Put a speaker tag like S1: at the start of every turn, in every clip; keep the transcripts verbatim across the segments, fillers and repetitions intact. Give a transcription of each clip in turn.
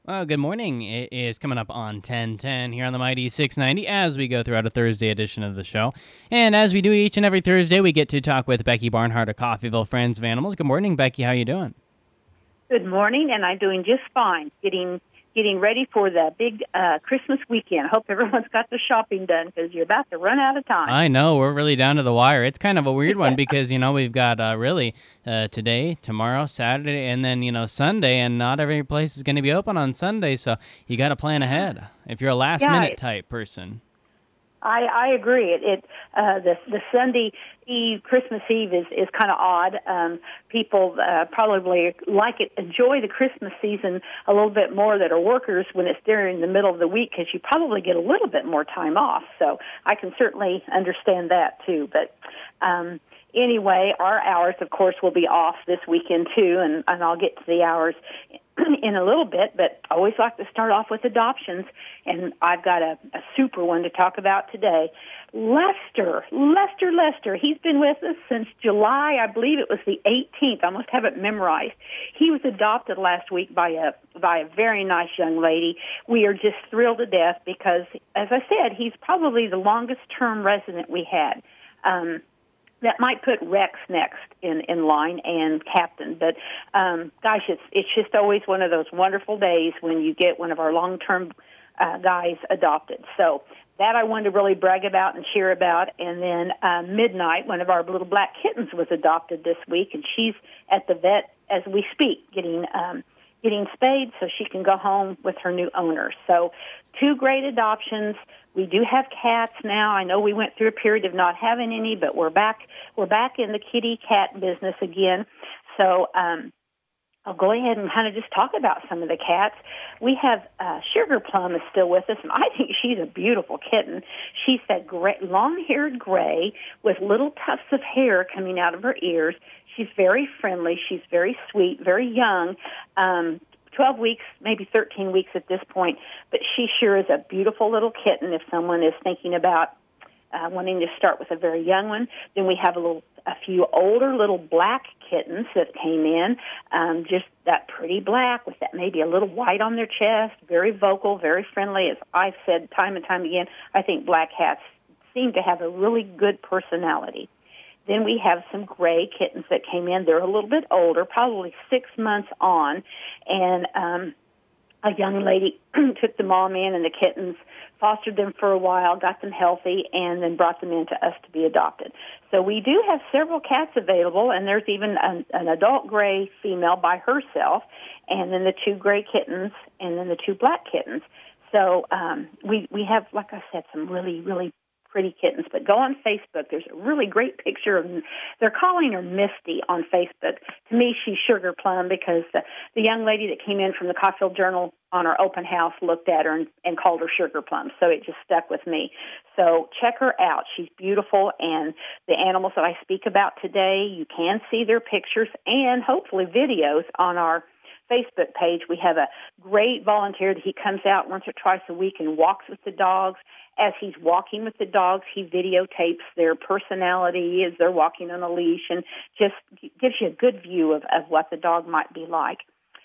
S1: Well, good morning. It is coming up on ten ten here on the Mighty six ninety as we go throughout a Thursday edition of the show. And as we do each and every Thursday, we get to talk with Becky Barnhart of Coffeyville Friends of Animals. Good morning, Becky. How you doing?
S2: Good morning, and I'm doing just fine. Getting getting ready for the big uh, Christmas weekend. Hope everyone's got their shopping done because you're about to run out of time.
S1: I know. We're really down to the wire. It's kind of a weird one because, you know, we've got uh, really uh, today, tomorrow, Saturday, and then, you know, Sunday, and not every place is going to be open on Sunday, so you got to plan ahead if you're a last-minute
S2: Yeah,
S1: type person.
S2: I, I agree. It, it uh, the the Sunday Eve, Christmas Eve is is kind of odd. Um, people uh, probably like it, enjoy the Christmas season a little bit more that are workers when it's during the middle of the week because you probably get a little bit more time off. So I can certainly understand that too. But um, anyway, our hours, of course, will be off this weekend too, and, and I'll get to the hours in a little bit, but I always like to start off with adoptions, and I've got a, a super one to talk about today. Lester, Lester, Lester, he's been with us since July, I believe it was the eighteenth. I must have it memorized. He was adopted last week by a by a very nice young lady. We are just thrilled to death because, as I said, he's probably the longest-term resident we had. Um, That might put Rex next in, in line and Captain. But, um, gosh, it's it's just always one of those wonderful days when you get one of our long-term uh, guys adopted. So that I wanted to really brag about and cheer about. And then uh, Midnight, one of our little black kittens, was adopted this week, and she's at the vet as we speak, getting um, getting spayed so she can go home with her new owner. So two great adoptions. We do have cats now. I know we went through a period of not having any, but we're back. We're back in the kitty cat business again. So um, I'll go ahead and kind of just talk about some of the cats. We have uh, Sugar Plum is still with us, and I think she's a beautiful kitten. She's that gray, long-haired gray with little tufts of hair coming out of her ears. She's very friendly. She's very sweet, very young. Um, twelve weeks, maybe thirteen weeks at this point, but she sure is a beautiful little kitten if someone is thinking about uh, wanting to start with a very young one. Then we have a little, a few older little black kittens that came in, um, just that pretty black with that maybe a little white on their chest, very vocal, very friendly. As I've said time and time again, I think black cats seem to have a really good personality. Then we have some gray kittens that came in. They're a little bit older, probably six months on, and um, a young lady took the mom in and the kittens, fostered them for a while, got them healthy, and then brought them in to us to be adopted. So we do have several cats available, and there's even an, an adult gray female by herself, and then the two gray kittens, and then the two black kittens. So um, we, we have, like I said, some really, really pretty kittens. But go on Facebook. There's a really great picture of them. They're calling her Misty on Facebook. To me, she's Sugar Plum because the, the young lady that came in from the Coffeyville Journal on our open house looked at her and, and called her Sugar Plum. So it just stuck with me. So check her out. She's beautiful. And the animals that I speak about today, you can see their pictures and hopefully videos on our Facebook page. We have a great volunteer that he comes out once or twice a week and walks with the dogs. As he's walking with the dogs, he videotapes their personality as they're walking on a leash and just gives you a good view of, of what the dog might be like.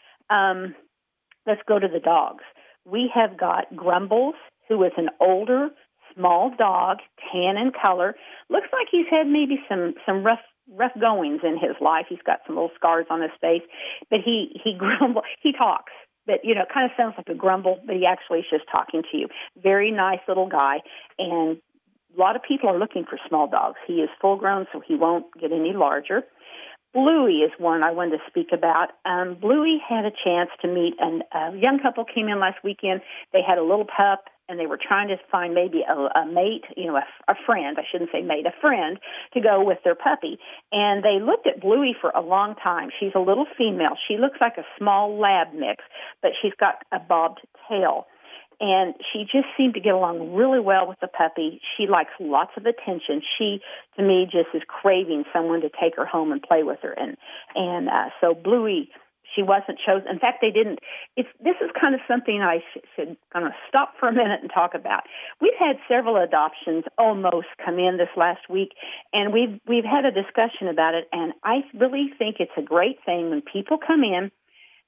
S2: Um, let's go to the dogs. We have got Grumbles, who is an older, small dog, tan in color. Looks like he's had maybe some, some rough rough goings in his life. He's got some little scars on his face, but he, he grumble, he talks. But, you know, it kind of sounds like a grumble, but he actually is just talking to you. Very nice little guy, and a lot of people are looking for small dogs. He is full-grown, so he won't get any larger. Bluey is one I wanted to speak about. Um, Bluey had a chance to meet an, a young couple came in last weekend. They had a little pup, and they were trying to find maybe a, a mate, you know, a, a friend, I shouldn't say mate, a friend, to go with their puppy. And they looked at Bluey for a long time. She's a little female. She looks like a small lab mix, but she's got a bobbed tail. And she just seemed to get along really well with the puppy. She likes lots of attention. She, to me, just is craving someone to take her home and play with her. And and uh, so Bluey, she wasn't chosen. In fact, they didn't. It's this is kind of something I sh- should kind of stop for a minute and talk about. We've had several adoptions almost come in this last week, and we've we've had a discussion about it. And I really think it's a great thing when people come in.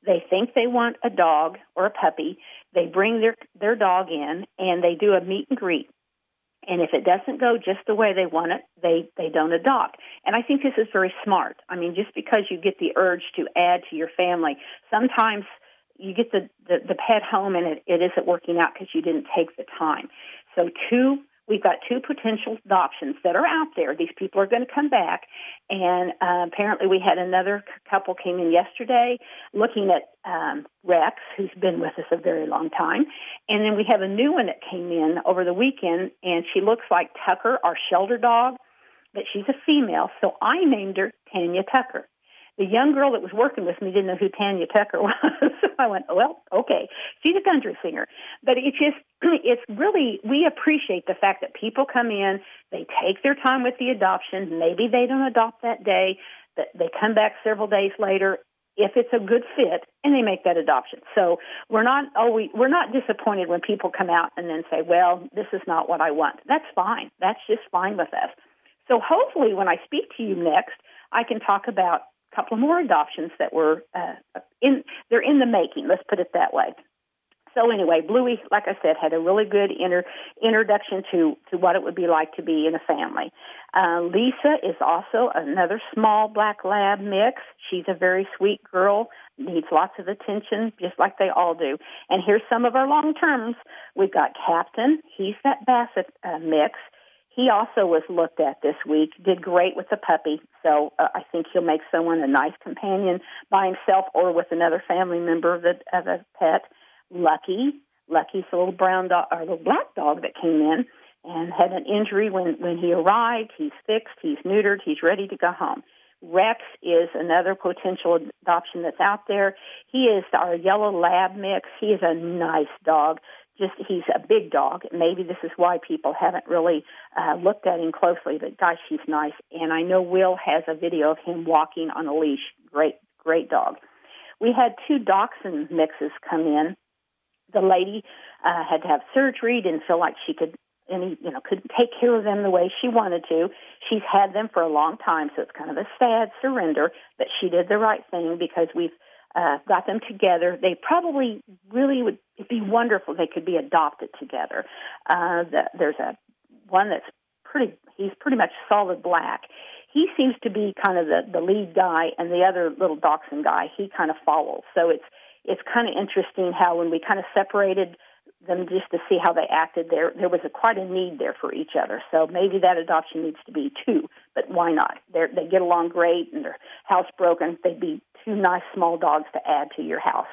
S2: They think they want a dog or a puppy. They bring their, their dog in, and they do a meet and greet. And if it doesn't go just the way they want it, they, they don't adopt. And I think this is very smart. I mean, just because you get the urge to add to your family, sometimes you get the, the, the pet home and it, it isn't working out because you didn't take the time. So two, we've got two potential adoptions that are out there. These people are going to come back. And uh, apparently we had another couple came in yesterday looking at um, Rex, who's been with us a very long time. And then we have a new one that came in over the weekend, and she looks like Tucker, our shelter dog, but she's a female. So I named her Tanya Tucker. The young girl that was working with me didn't know who Tanya Tucker was. So I went, well, okay, she's a country singer. But it's just, it's really, we appreciate the fact that people come in, they take their time with the adoption. Maybe they don't adopt that day, but they come back several days later if it's a good fit, and they make that adoption. So we're not always, we're not disappointed when people come out and then say, well, this is not what I want. That's fine. That's just fine with us. So hopefully when I speak to you next, I can talk about couple more adoptions that were uh, in, they're in the making, let's put it that way. So anyway, Bluey, like I said, had a really good inter, introduction to, to what it would be like to be in a family. Uh, Lisa is also another small black lab mix. She's a very sweet girl, needs lots of attention, just like they all do. And here's some of our long terms. We've got Captain. He's that Basset uh, mix. He also was looked at this week, did great with the puppy, so uh, I think he'll make someone a nice companion by himself or with another family member of, the, of a pet. Lucky, Lucky's a little brown dog, or a little black dog that came in and had an injury when, when he arrived. He's fixed, he's neutered, he's ready to go home. Rex is another potential adoption that's out there. He is our yellow lab mix. He is a nice dog. Just he's a big dog. Maybe this is why people haven't really uh, looked at him closely, but gosh, he's nice. And I know Will has a video of him walking on a leash. Great, great dog. We had two dachshund mixes come in. The lady uh, had to have surgery, didn't feel like she could any, you know, couldn't take care of them the way she wanted to. She's had them for a long time, so it's kind of a sad surrender, but she did the right thing because we've Uh, got them together. They probably really would it'd be wonderful if they could be adopted together. Uh, the, there's a one that's pretty, he's pretty much solid black. He seems to be kind of the, the lead guy, and the other little dachshund guy, he kind of follows. So it's it's kind of interesting how when we kind of separated them just to see how they acted, there there was a, quite a need there for each other. So maybe that adoption needs to be two, but why not? They're, they get along great, and they're housebroken. They'd be two nice small dogs to add to your house.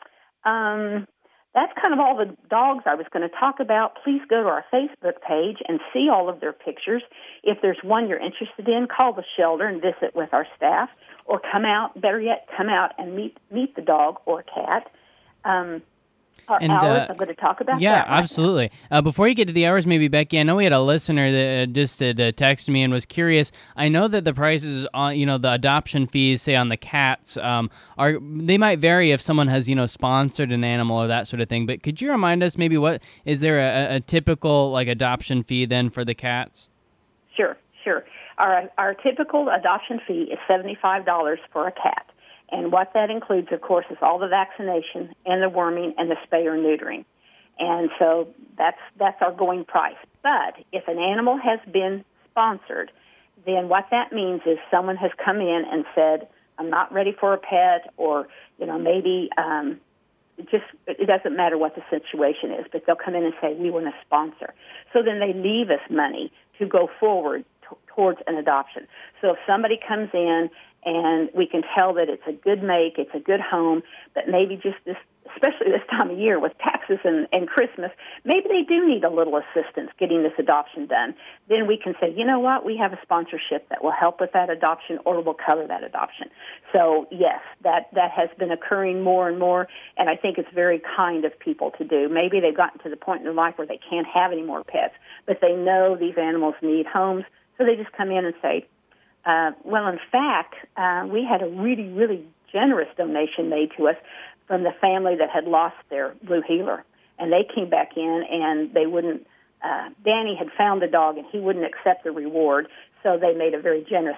S2: Um, that's kind of all the dogs I was going to talk about. Please go to our Facebook page and see all of their pictures. If there's one you're interested in, call the shelter and visit with our staff, or come out, better yet, come out and meet meet the dog or cat. Um, Our
S1: and,
S2: hours,
S1: uh,
S2: I'm going to talk about
S1: yeah,
S2: that. Yeah, right
S1: absolutely. Uh, before you get to the hours, maybe, Becky, I know we had a listener that uh, just uh, texted me and was curious. I know that the prices on, you know, the adoption fees, say on the cats, um, are they might vary if someone has, you know, sponsored an animal or that sort of thing. But could you remind us maybe what is there a, a typical like adoption fee then for the cats?
S2: Sure, sure. Our our typical adoption fee is seventy-five dollars for a cat. And what that includes, of course, is all the vaccination and the worming and the spay or neutering. And so that's that's our going price. But if an animal has been sponsored, then what that means is someone has come in and said, I'm not ready for a pet, or, you know, maybe um, it just it doesn't matter what the situation is, but they'll come in and say, we want to sponsor. So then they leave us money to go forward t- towards an adoption. So if somebody comes in and we can tell that it's a good make, it's a good home, but maybe just this, especially this time of year with taxes and, and Christmas, maybe they do need a little assistance getting this adoption done. Then we can say, you know what, we have a sponsorship that will help with that adoption or will cover that adoption. So, yes, that, that has been occurring more and more, and I think it's very kind of people to do. Maybe they've gotten to the point in their life where they can't have any more pets, but they know these animals need homes, so they just come in and say, Uh, well, in fact, uh, we had a really, really generous donation made to us from the family that had lost their blue heeler. And they came back in, and they wouldn't, uh, Danny had found the dog, and he wouldn't accept the reward, so they made a very generous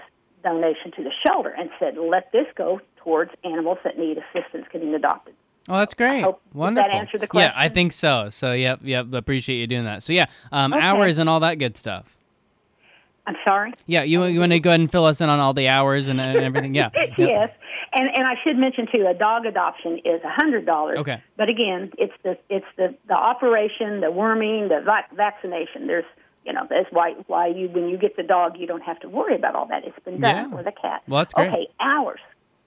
S2: donation to the shelter and said, let this go towards animals that need assistance getting adopted.
S1: Oh, that's great.
S2: I hope,
S1: Wonderful.
S2: Does that answer the question?
S1: Yeah, I think so. So, yep, yep, appreciate you doing that. So, yeah, um,
S2: Okay.
S1: hours and all that good stuff.
S2: I'm sorry?
S1: Yeah, you, you want to go ahead and fill us in on all the hours and, and everything? Yeah. Yep.
S2: Yes. And and I should mention, too, a dog adoption is one hundred dollars.
S1: Okay.
S2: But, again, it's the it's the, the operation, the worming, the vac- vaccination. There's, you know, that's why, why you when you get the dog, you don't have to worry about all that. It's been done
S1: Yeah.
S2: with a cat.
S1: Well, that's great.
S2: Okay, hours.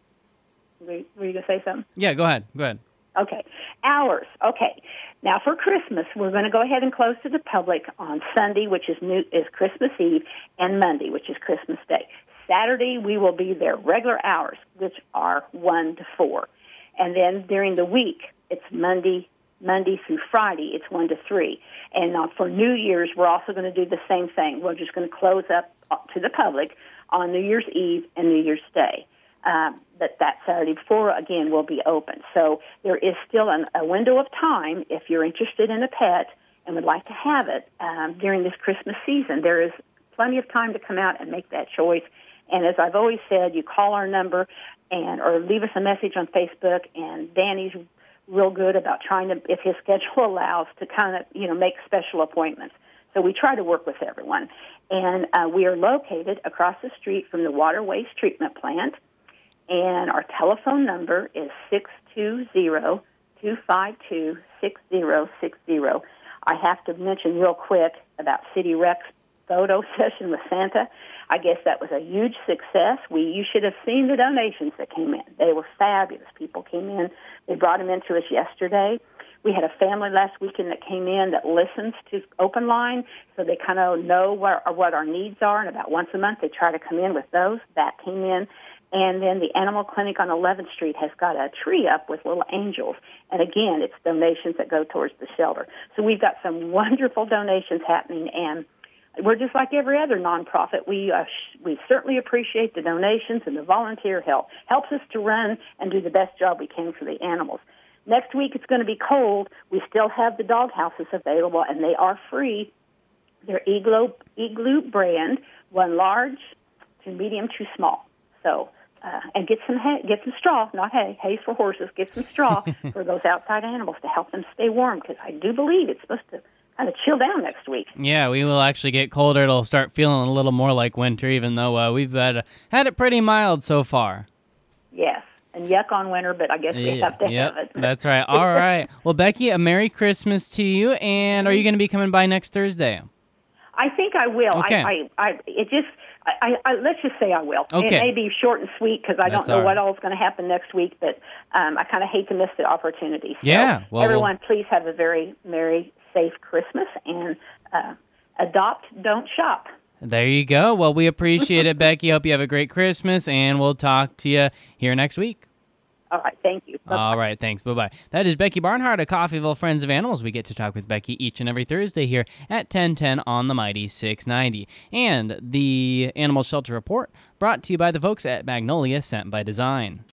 S2: Were, were you going to say something?
S1: Yeah, go ahead. Go ahead.
S2: Okay, hours. Okay, now for Christmas, we're going to go ahead and close to the public on Sunday, which is new is Christmas Eve, and Monday, which is Christmas Day. Saturday, we will be there regular hours, which are one to four, and then during the week, it's Monday, Monday through Friday, it's one to three. And uh, for New Year's, we're also going to do the same thing. We're just going to close up to the public on New Year's Eve and New Year's Day. Um, but that Saturday before, again, will be open. So there is still an, a window of time if you're interested in a pet and would like to have it um, during this Christmas season. There is plenty of time to come out and make that choice. And as I've always said, you call our number and or leave us a message on Facebook, and Danny's real good about trying to, if his schedule allows, to kind of, you know, make special appointments. So we try to work with everyone. And uh, we are located across the street from the water waste treatment plant. And our telephone number is six two zero, two five two, six zero six zero. I have to mention real quick about City Rec's photo session with Santa. I guess that was a huge success. We You should have seen the donations that came in. They were fabulous. People came in. They brought them in to us yesterday. We had a family last weekend that came in that listens to Open Line, so they kind of know where, what our needs are, and about once a month they try to come in with those. That came in. And then the Animal Clinic on eleventh Street has got a tree up with little angels. And again, it's donations that go towards the shelter. So we've got some wonderful donations happening, and we're just like every other nonprofit. We uh, sh- we certainly appreciate the donations and the volunteer help. Helps us to run and do the best job we can for the animals. Next week it's going to be cold. We still have the dog houses available, and they are free. They're Igloo, Igloo brand, one large to medium to small. So... Uh, and get some hay, get some straw, not hay. Hay's for horses. Get some straw for those outside animals to help them stay warm, because I do believe it's supposed to kind of chill down next week.
S1: Yeah, we will actually get colder. It'll start feeling a little more like winter, even though uh, we've had, had it pretty mild so far.
S2: Yes, and yuck on winter, but I guess we
S1: Yeah,
S2: have to
S1: yep,
S2: have it.
S1: That's right. All right. Well, Becky, a Merry Christmas to you, and are you going to be coming by next Thursday?
S2: I think I will.
S1: Okay.
S2: I, I, I, it just, I, I, let's just say I will.
S1: Okay.
S2: It may be short and sweet because I
S1: That's
S2: don't know
S1: all
S2: what
S1: right.
S2: all is going to happen next week, but um, I kind of hate to miss the opportunity. So
S1: Yeah, well,
S2: everyone, please have a very merry, safe Christmas, and uh, adopt, don't shop.
S1: There you go. Well, we appreciate it, Becky. Hope you have a great Christmas, and we'll talk to you here next week.
S2: All right, thank you. Bye-bye.
S1: All right, thanks. Bye-bye. That is Becky Barnhart of Coffeyville Friends of Animals. We get to talk with Becky each and every Thursday here at ten ten on the Mighty six ninety. And the Animal Shelter Report brought to you by the folks at Magnolia Scent by Design.